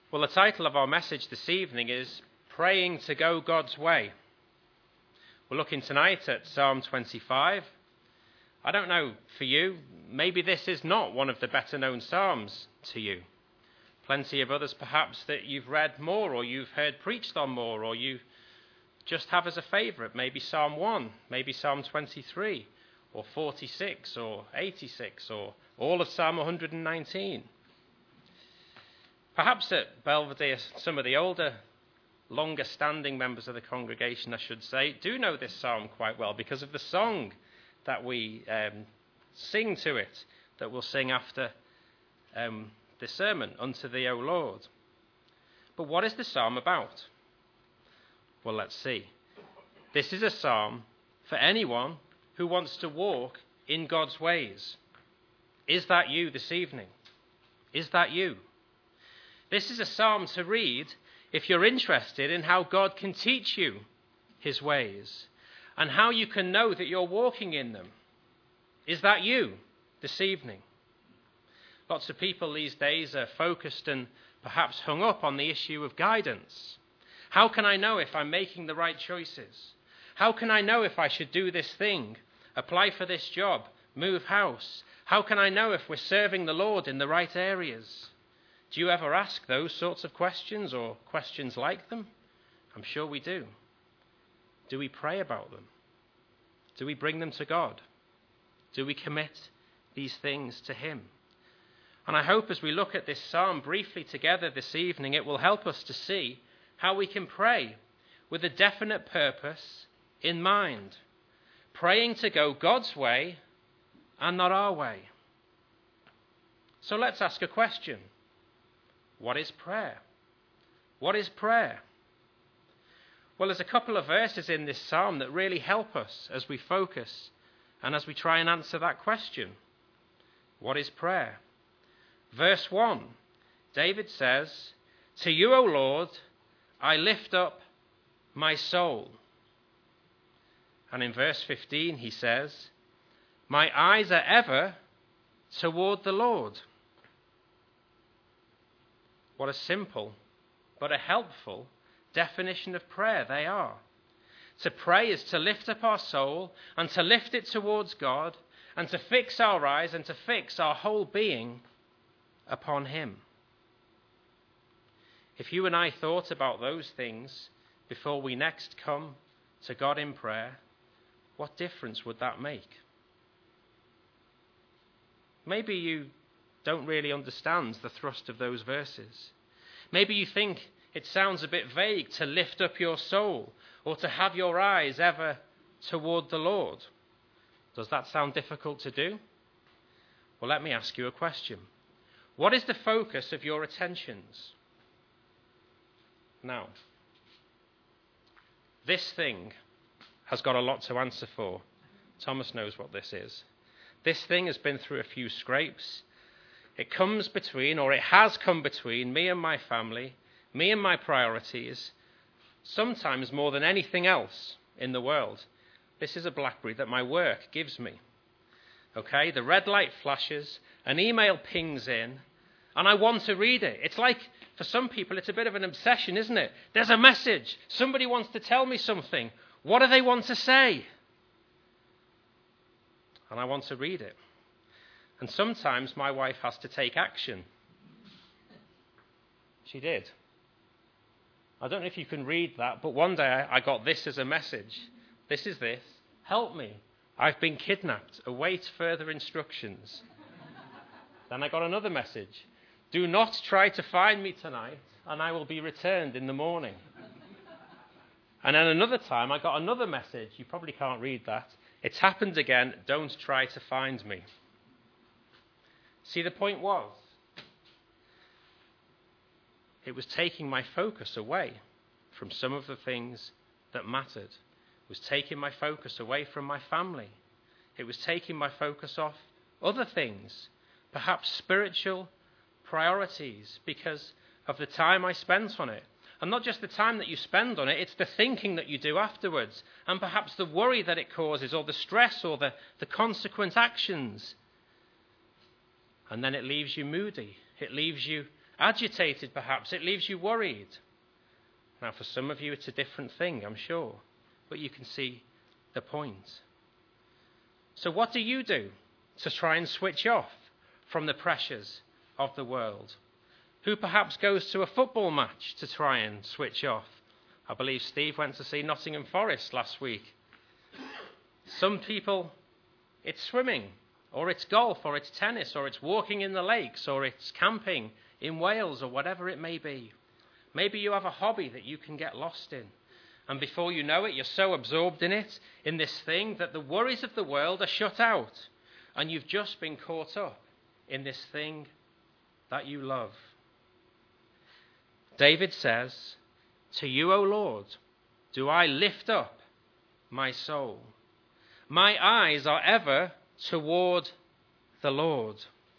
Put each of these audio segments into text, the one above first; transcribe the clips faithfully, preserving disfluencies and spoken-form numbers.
Well, the title of our message this evening is Praying to Go God's Way. We're looking tonight at Psalm twenty-five. I don't know for you, maybe this is not one of the better known psalms to you. Plenty of others perhaps that you've read more or you've heard preached on more or you just have as a favourite. Maybe Psalm one, maybe Psalm twenty-three or forty-six or eighty-six or all of Psalm one hundred nineteen. Perhaps at Belvedere, some of the older, longer-standing members of the congregation, I should say, do know this psalm quite well because of the song that we um, sing to it, that we'll sing after um, the sermon, Unto Thee, O Lord. But what is the psalm about? Well, let's see. This is a psalm for anyone who wants to walk in God's ways. Is that you this evening? Is that you? This is a psalm to read if you're interested in how God can teach you his ways and how you can know that you're walking in them. Is that you this evening? Lots of people these days are focused and perhaps hung up on the issue of guidance. How can I know if I'm making the right choices? How can I know if I should do this thing, apply for this job, move house? How can I know if we're serving the Lord in the right areas? Do you ever ask those sorts of questions or questions like them? I'm sure we do. Do we pray about them? Do we bring them to God? Do we commit these things to him? And I hope as we look at this psalm briefly together this evening, it will help us to see how we can pray with a definite purpose in mind. Praying to go God's way and not our way. So let's ask a question. What is prayer? What is prayer? Well, there's a couple of verses in this psalm that really help us as we focus and as we try and answer that question. What is prayer? Verse one, David says, To you, O Lord, I lift up my soul. And in verse fifteen he says, My eyes are ever toward the Lord. What a simple but a helpful definition of prayer they are. To pray is to lift up our soul and to lift it towards God and to fix our eyes and to fix our whole being upon him. If you and I thought about those things before we next come to God in prayer, what difference would that make? Maybe you don't really understand the thrust of those verses. Maybe you think it sounds a bit vague to lift up your soul or to have your eyes ever toward the Lord. Does that sound difficult to do? Well, let me ask you a question. What is the focus of your attentions? Now, this thing has got a lot to answer for. Thomas knows what this is. This thing has been through a few scrapes. It comes between, or it has come between, me and my family, me and my priorities, sometimes more than anything else in the world. This is a BlackBerry that my work gives me. Okay, the red light flashes, an email pings in, and I want to read it. It's like, for some people, it's a bit of an obsession, isn't it? There's a message. Somebody wants to tell me something. What do they want to say? And I want to read it. And sometimes my wife has to take action. She did. I don't know if you can read that, but one day I got this as a message. This is this. Help me. I've been kidnapped. Await further instructions. Then I got another message. Do not try to find me tonight, and I will be returned in the morning. And then another time I got another message. You probably can't read that. It's happened again. Don't try to find me. See, the point was, it was taking my focus away from some of the things that mattered. It was taking my focus away from my family. It was taking my focus off other things, perhaps spiritual priorities, because of the time I spent on it. And not just the time that you spend on it, it's the thinking that you do afterwards, and perhaps the worry that it causes, or the stress, or the, the consequent actions. And then it leaves you moody. It leaves you agitated perhaps. It leaves you worried. Now, for some of you, it's a different thing, I'm sure. But you can see the point. So what do you do to try and switch off from the pressures of the world? Who perhaps goes to a football match to try and switch off? I believe Steve went to see Nottingham Forest last week. Some people, it's swimming, or it's golf, or it's tennis, or it's walking in the lakes, or it's camping in Wales, or whatever it may be. Maybe you have a hobby that you can get lost in. And before you know it, you're so absorbed in it, in this thing, that the worries of the world are shut out. And you've just been caught up in this thing that you love. David says, "To you, O Lord, do I lift up my soul. My eyes are ever toward the Lord."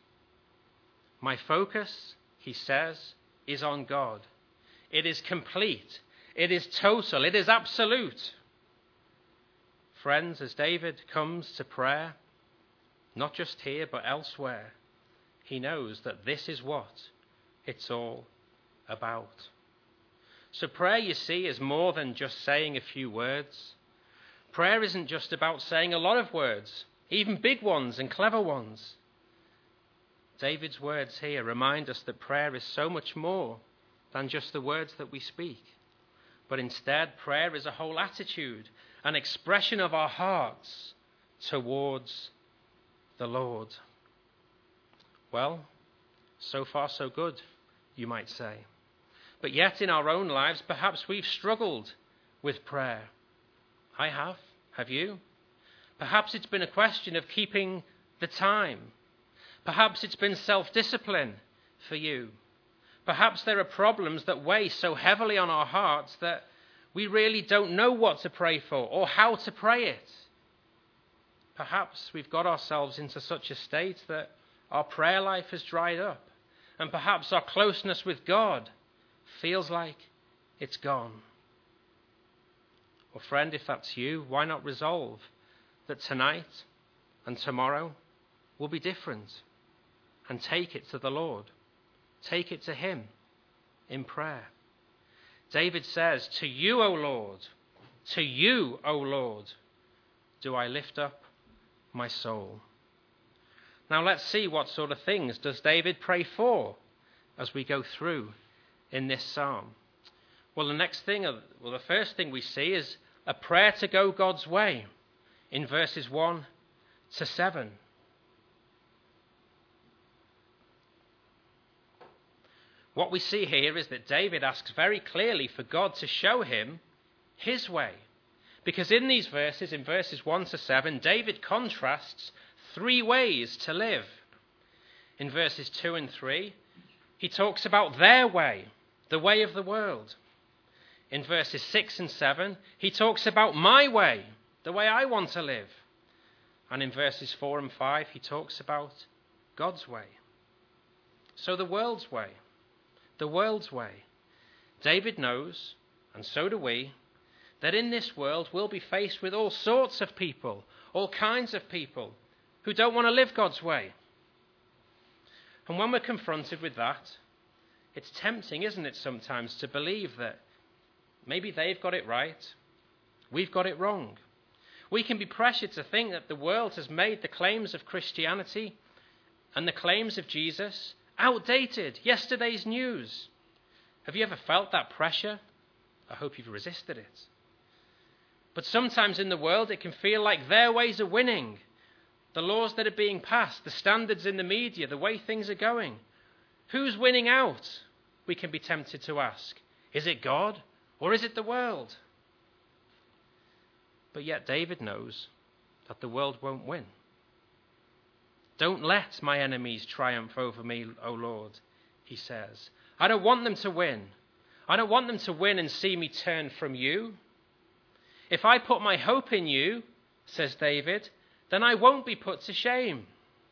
My focus, he says, is on God. It is complete. It is total. It is absolute. Friends, as David comes to prayer, not just here but elsewhere, he knows that this is what it's all about. So prayer, you see, is more than just saying a few words. Prayer isn't just about saying a lot of words, even big ones and clever ones. David's words here remind us that prayer is so much more than just the words that we speak. But instead, prayer is a whole attitude, an expression of our hearts towards the Lord. Well, so far so good, you might say. But yet in our own lives, perhaps we've struggled with prayer. I have. Have you? Perhaps it's been a question of keeping the time. Perhaps it's been self-discipline for you. Perhaps there are problems that weigh so heavily on our hearts that we really don't know what to pray for or how to pray it. Perhaps we've got ourselves into such a state that our prayer life has dried up, and perhaps our closeness with God feels like it's gone. Well, friend, if that's you, why not resolve that tonight and tomorrow will be different, and take it to the Lord. Take it to him in prayer. David says, "To you, O Lord, to you, O Lord, do I lift up my soul." Now let's see what sort of things does David pray for as we go through in this psalm. Well, the next thing, well, the first thing we see is a prayer to go God's way in verses one to seven. What we see here is that David asks very clearly for God to show him his way. Because in these verses, in verses one to seven, David contrasts three ways to live. In verses two and three, he talks about their way, the way of the world. In verses six and seven, he talks about my way, the way I want to live. And in verses four and five, he talks about God's way. So the world's way. The world's way. David knows, and so do we, that in this world we'll be faced with all sorts of people, all kinds of people who don't want to live God's way. And when we're confronted with that, it's tempting, isn't it, sometimes to believe that maybe they've got it right, we've got it wrong. We can be pressured to think that the world has made the claims of Christianity and the claims of Jesus outdated, yesterday's news. Have you ever felt that pressure? I hope you've resisted it. But sometimes in the world it can feel like their ways are winning. The laws that are being passed, the standards in the media, the way things are going. Who's winning out? We can be tempted to ask. Is it God or is it the world? But yet David knows that the world won't win. Don't let my enemies triumph over me, O Lord, he says. I don't want them to win. I don't want them to win and see me turn from you. If I put my hope in you, says David, then I won't be put to shame.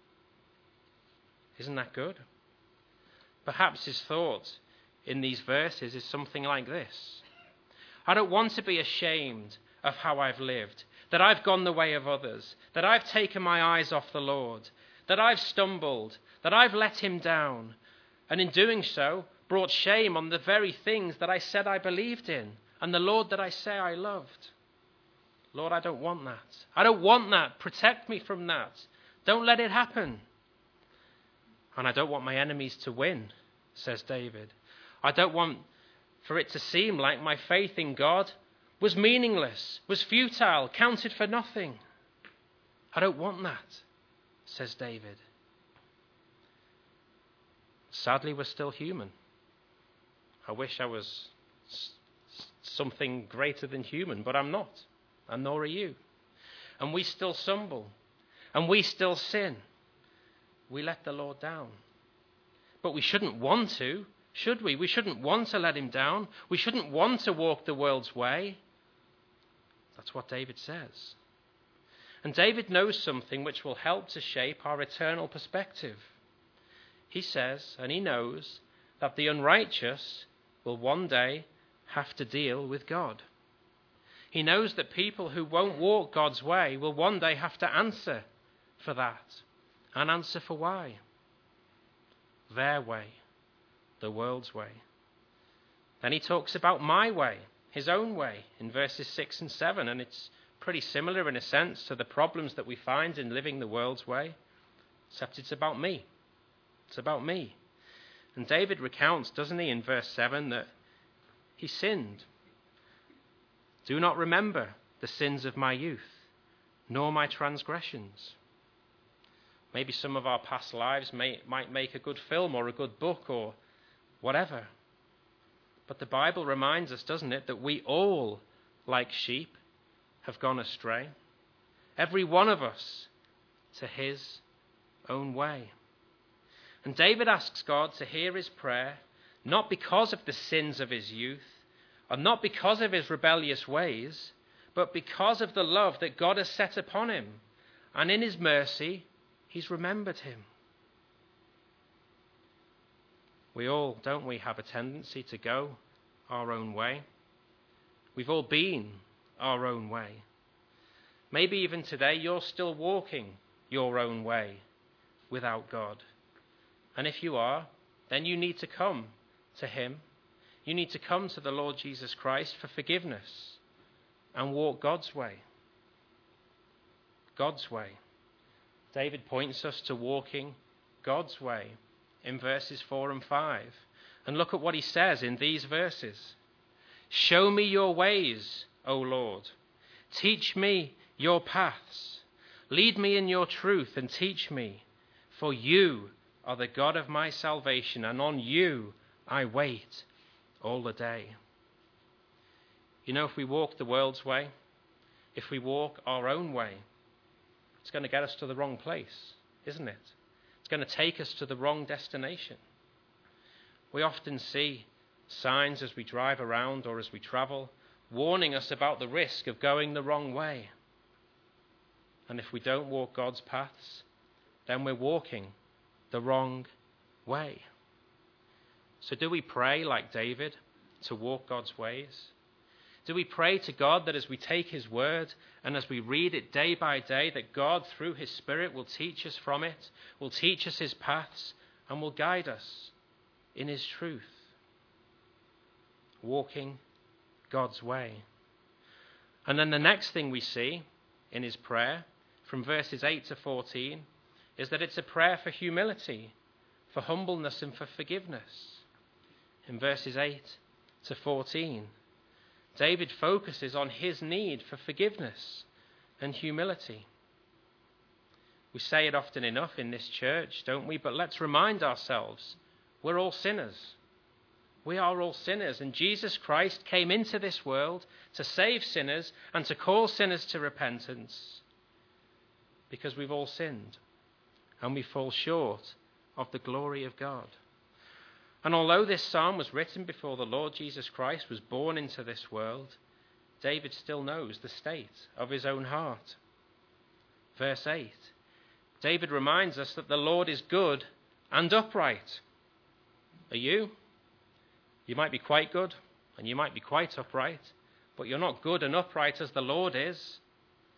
Isn't that good? Perhaps his thought in these verses is something like this. I don't want to be ashamed of how I've lived, that I've gone the way of others, that I've taken my eyes off the Lord, that I've stumbled, that I've let him down. and in doing so, brought shame on the very things that I said I believed in, and the Lord that I say I loved. Lord, I don't want that. I don't want that. Protect me from that. Don't let it happen. And I don't want my enemies to win, says David. I don't want for it to seem like my faith in God was meaningless, was futile, counted for nothing. I don't want that, says David. Sadly, we're still human. I wish I was something greater than human, but I'm not, and nor are you. And we still stumble, and we still sin. We let the Lord down. But we shouldn't want to, should we? We shouldn't want to let him down. We shouldn't want to walk the world's way. That's what David says. And David knows something which will help to shape our eternal perspective. He says, and he knows, that the unrighteous will one day have to deal with God. He knows that people who won't walk God's way will one day have to answer for that, and answer for why. Their way, the world's way. Then he talks about my way, his own way, in verses six and seven, and it's pretty similar in a sense to the problems that we find in living the world's way, except it's about me. It's about me. And David recounts, doesn't he, in verse seven, that he sinned. Do not remember the sins of my youth, nor my transgressions. Maybe some of our past lives may, might make a good film or a good book or whatever. But the Bible reminds us, doesn't it, that we all, like sheep, have gone astray. Every one of us to his own way. And David asks God to hear his prayer, not because of the sins of his youth, or not because of his rebellious ways, but because of the love that God has set upon him. And in his mercy, he's remembered him. We all, don't we, have a tendency to go our own way. We've all been our own way. Maybe even today you're still walking your own way without God. And if you are, then you need to come to him. You need to come to the Lord Jesus Christ for forgiveness and walk God's way. God's way. David points us to walking God's way in verses four and five. And look at what he says in these verses. Show me your ways, O Lord. Teach me your paths. Lead me in your truth and teach me. For you are the God of my salvation, and on you I wait all the day. You know, if we walk the world's way, if we walk our own way, it's going to get us to the wrong place, isn't it? It's going to take us to the wrong destination. We often see signs as we drive around or as we travel, warning us about the risk of going the wrong way. And if we don't walk God's paths, then we're walking the wrong way. So do we pray like David to walk God's ways? Do we pray to God that as we take his word and as we read it day by day, that God through his Spirit will teach us from it, will teach us his paths, and will guide us in his truth? Walking God's way. And then the next thing we see in his prayer, from verses eight to fourteen, is that it's a prayer for humility, for humbleness and for forgiveness. In verses eight to fourteen, David focuses on his need for forgiveness and humility. We say it often enough in this church, don't we? But let's remind ourselves, we're all sinners. We are all sinners, and Jesus Christ came into this world to save sinners and to call sinners to repentance, because we've all sinned and we fall short of the glory of God. And although this psalm was written before the Lord Jesus Christ was born into this world, David still knows the state of his own heart. Verse eight, David reminds us that the Lord is good and upright. Are you? You might be quite good and you might be quite upright, but you're not good and upright as the Lord is.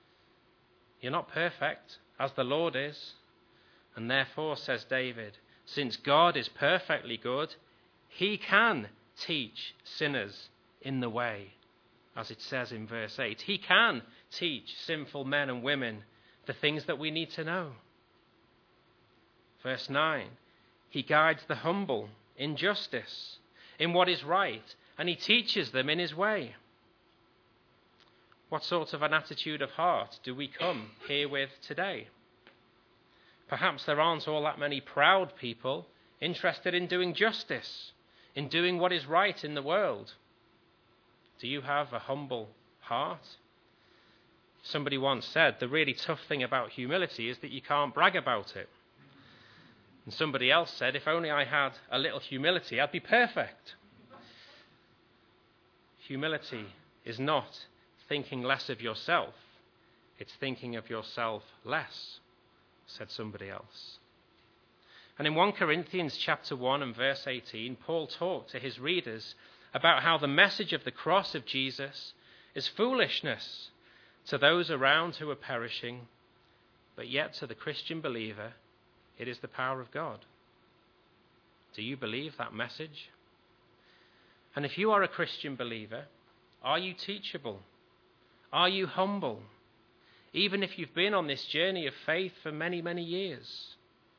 You're not perfect as the Lord is. And therefore, says David, Since God is perfectly good, he can teach sinners in the way, as it says in verse eight. He can teach sinful men and women the things that we need to know. Verse nine, he guides the humble in justice, in what is right, and he teaches them in his way. What sort of an attitude of heart do we come here with today? Perhaps there aren't all that many proud people interested in doing justice, in doing what is right in the world. Do you have a humble heart? Somebody once said the really tough thing about humility is that you can't brag about it. And somebody else said, if only I had a little humility, I'd be perfect. Humility is not thinking less of yourself. It's thinking of yourself less, said somebody else. And in First Corinthians chapter one and verse eighteen, Paul talked to his readers about how the message of the cross of Jesus is foolishness to those around who are perishing, but yet to the Christian believer, it is the power of God. Do you believe that message? And if you are a Christian believer, are you teachable? Are you humble? Even if you've been on this journey of faith for many, many years.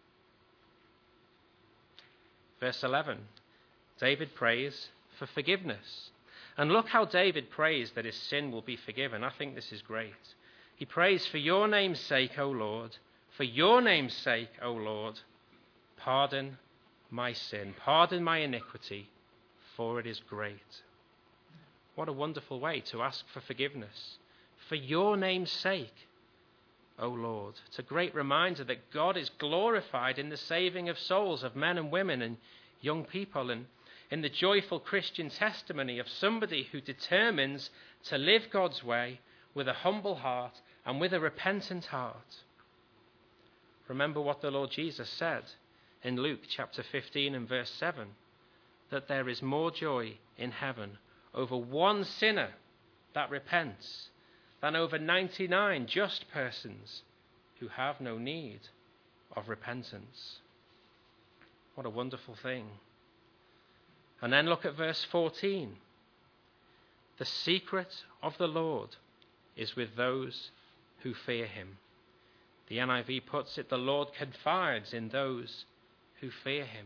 Verse eleven, David prays for forgiveness. And look how David prays that his sin will be forgiven. I think this is great. He prays, for your name's sake, O Lord, for your name's sake, O Lord, pardon my sin, pardon my iniquity, for it is great. What a wonderful way to ask for forgiveness. For your name's sake, O Lord. It's a great reminder that God is glorified in the saving of souls, of men and women and young people, and in the joyful Christian testimony of somebody who determines to live God's way with a humble heart and with a repentant heart. Remember what the Lord Jesus said in Luke chapter fifteen and verse seven, that there is more joy in heaven over one sinner that repents than over ninety-nine just persons who have no need of repentance. What a wonderful thing. And then look at verse fourteen. The secret of the Lord is with those who fear him. The N I V puts it, the Lord confides in those who fear him.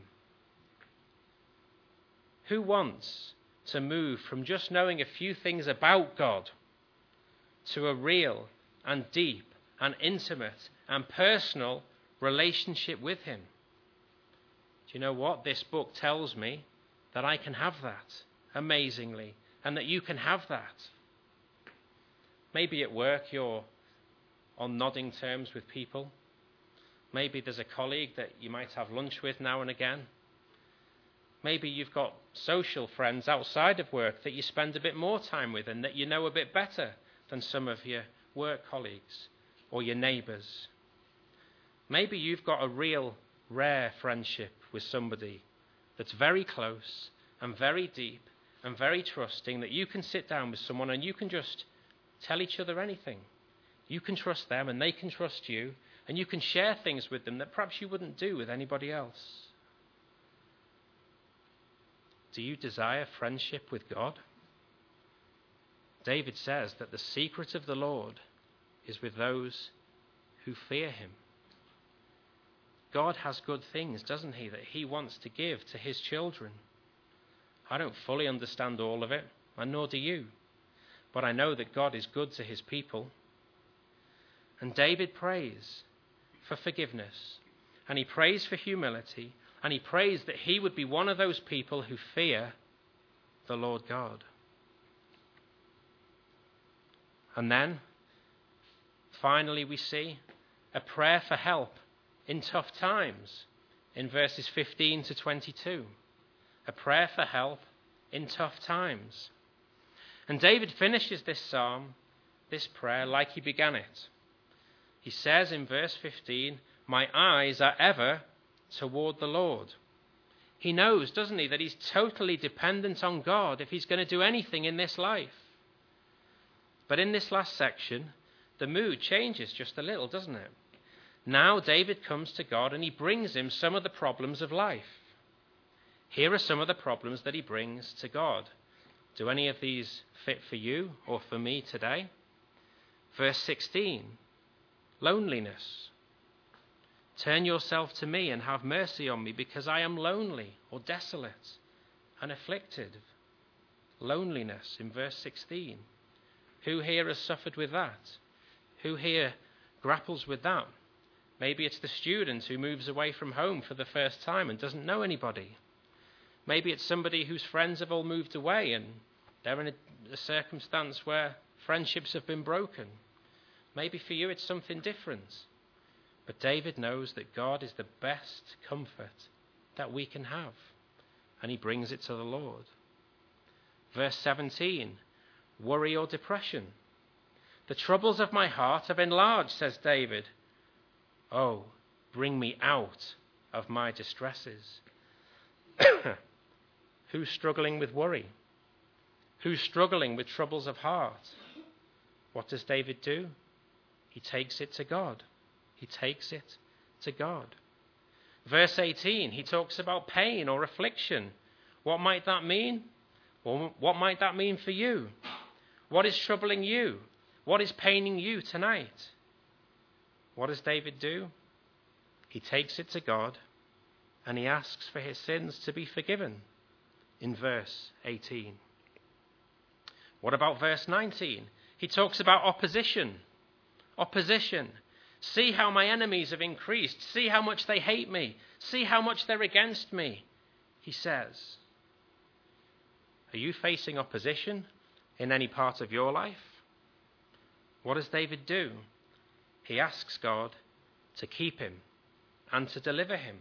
Who wants to move from just knowing a few things about God to a real and deep and intimate and personal relationship with him? Do you know what? This book tells me that I can have that amazingly, and that you can have that. Maybe at work you're on nodding terms with people. Maybe there's a colleague that you might have lunch with now and again. Maybe you've got social friends outside of work that you spend a bit more time with and that you know a bit better than some of your work colleagues or your neighbours. Maybe you've got a real, rare friendship with somebody that's very close and very deep and very trusting, that you can sit down with someone and you can just tell each other anything. You can trust them and they can trust you, and you can share things with them that perhaps you wouldn't do with anybody else. Do you desire friendship with God? David says that the secret of the Lord is with those who fear him. God has good things, doesn't he, that he wants to give to his children. I don't fully understand all of it, and nor do you. But I know that God is good to his people. And David prays for forgiveness, and he prays for humility, and he prays that he would be one of those people who fear the Lord God. And then, finally, we see a prayer for help in tough times in verses fifteen to twenty-two. A prayer for help in tough times. And David finishes this psalm, this prayer, like he began it. He says in verse fifteen, my eyes are ever toward the Lord. He knows, doesn't he, that he's totally dependent on God if he's going to do anything in this life. But in this last section, the mood changes just a little, doesn't it? Now David comes to God and he brings him some of the problems of life. Here are some of the problems that he brings to God. Do any of these fit for you or for me today? Verse sixteen, loneliness. Turn yourself to me and have mercy on me, because I am lonely or desolate and afflicted. Loneliness in verse sixteen. Who here has suffered with that? Who here grapples with that? Maybe it's the student who moves away from home for the first time and doesn't know anybody. Maybe it's somebody whose friends have all moved away and they're in a, a circumstance where friendships have been broken. Maybe for you it's something different. But David knows that God is the best comfort that we can have, and he brings it to the Lord. Verse seventeen, worry or depression. The troubles of my heart have enlarged, says David. Oh, bring me out of my distresses. Who's struggling with worry? Who's struggling with troubles of heart? What does David do? He takes it to God. He takes it to God. Verse eighteen, he talks about pain or affliction. What might that mean? Well, what might that mean for you? What is troubling you? What is paining you tonight? What does David do? He takes it to God and he asks for his sins to be forgiven in verse eighteen. What about verse nineteen? He talks about opposition. Opposition. See how my enemies have increased. See how much they hate me. See how much they're against me, he says. Are you facing opposition in any part of your life? What does David do? He asks God to keep him and to deliver him.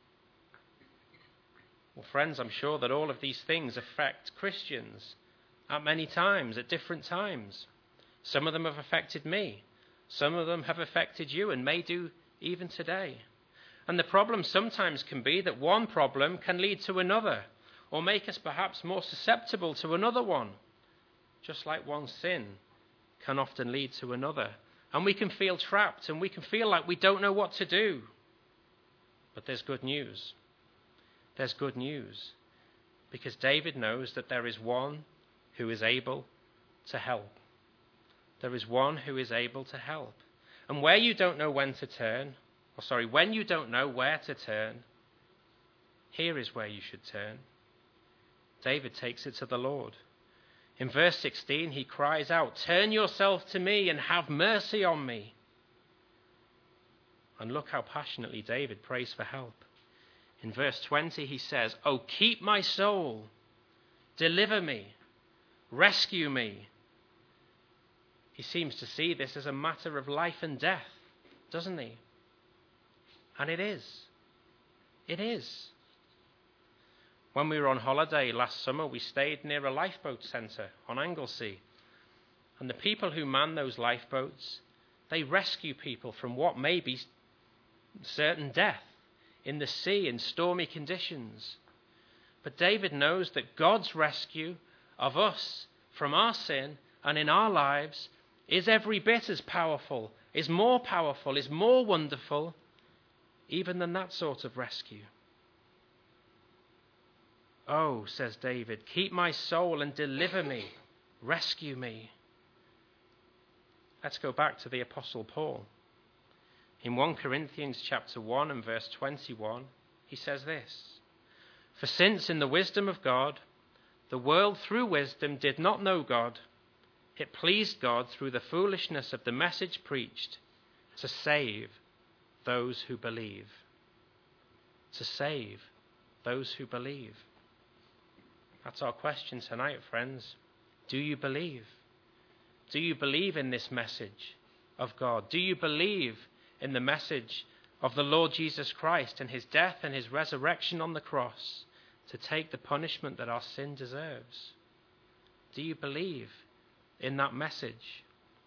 Well, friends, I'm sure that all of these things affect Christians at many times, at different times. Some of them have affected me. Some of them have affected you and may do even today. And the problem sometimes can be that one problem can lead to another, or make us perhaps more susceptible to another one, just like one sin can often lead to another. And we can feel trapped and we can feel like we don't know what to do. But there's good news. There's good news. Because David knows that there is one who is able to help. There is one who is able to help. And where you don't know when to turn, or sorry, when you don't know where to turn, here is where you should turn. David takes it to the Lord. In verse sixteen, he cries out, turn yourself to me and have mercy on me. And look how passionately David prays for help. In verse twenty, he says, oh, keep my soul, deliver me, rescue me. He seems to see this as a matter of life and death, doesn't he? And it is. It is. When we were on holiday last summer, we stayed near a lifeboat centre on Anglesey. And the people who man those lifeboats, they rescue people from what may be certain death in the sea in stormy conditions. But David knows that God's rescue of us from our sin and in our lives is every bit as powerful, is more powerful, is more wonderful, even than that sort of rescue. Oh, says David, keep my soul and deliver me, rescue me. Let's go back to the Apostle Paul. In First Corinthians chapter one and verse twenty-one, he says this, for since in the wisdom of God, the world through wisdom did not know God, it pleased God through the foolishness of the message preached to save those who believe. To save those who believe. That's our question tonight, friends. Do you believe? Do you believe in this message of God? Do you believe in the message of the Lord Jesus Christ and his death and his resurrection on the cross to take the punishment that our sin deserves? Do you believe in that message?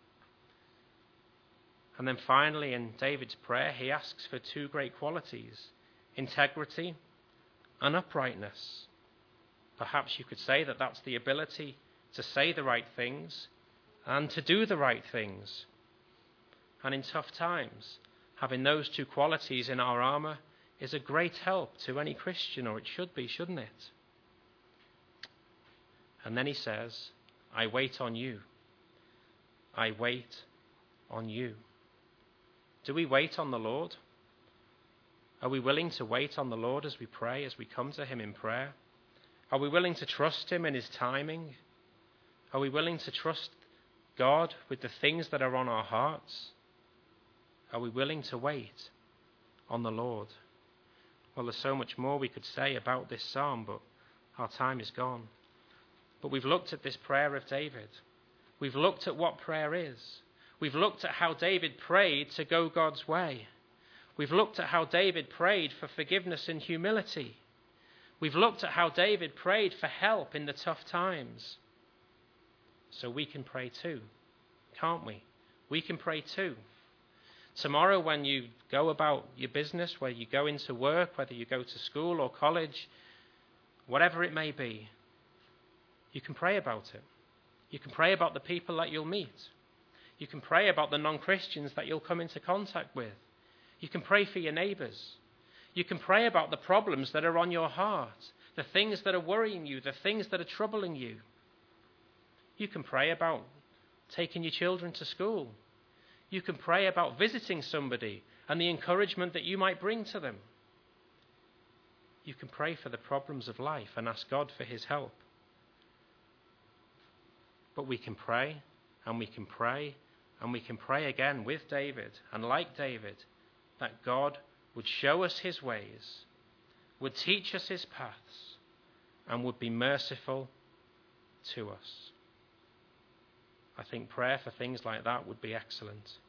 And then finally, in David's prayer, he asks for two great qualities, integrity and uprightness. Perhaps you could say that that's the ability to say the right things and to do the right things. And in tough times, Having those two qualities in our armour is a great help to any Christian, or it should be, shouldn't it? And then he says, I wait on you. I wait on you. Do we wait on the Lord? Are we willing to wait on the Lord as we pray, as we come to him in prayer? Are we willing to trust him in his timing? Are we willing to trust God with the things that are on our hearts? Are we willing to wait on the Lord? Well, there's so much more we could say about this psalm, but our time is gone. But we've looked at this prayer of David. We've looked at what prayer is. We've looked at how David prayed to go God's way. We've looked at how David prayed for forgiveness and humility. We've looked at how David prayed for help in the tough times. So we can pray too, can't we? We can pray too. Tomorrow when you go about your business, whether you go into work, whether you go to school or college, whatever it may be, you can pray about it. You can pray about the people that you'll meet. You can pray about the non-Christians that you'll come into contact with. You can pray for your neighbours. You can pray about the problems that are on your heart, the things that are worrying you, the things that are troubling you. You can pray about taking your children to school. You can pray about visiting somebody and the encouragement that you might bring to them. You can pray for the problems of life and ask God for his help. But we can pray, and we can pray, and we can pray again with David, and like David, that God would show us his ways, would teach us his paths, and would be merciful to us. I think prayer for things like that would be excellent.